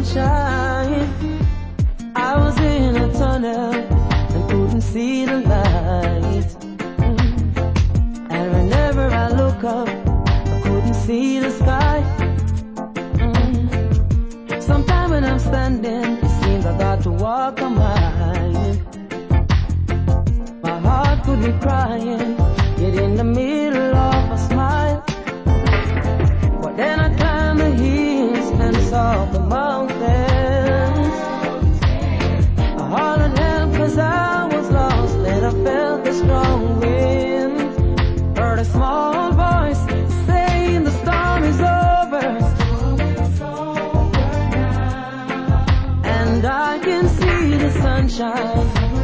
sunshine. I was in a tunnel and couldn't see the light. And whenever I look up, I couldn't see the sky. Sometimes when I'm standing, it seems I got to walk a mile. My heart could be crying, yet in the middle of a smile. But then I climbed the hills and saw the mountains. I hollered help 'cause I was lost, and I felt the strong wind. Heard a small voice saying the storm is over, and I can see the sunshine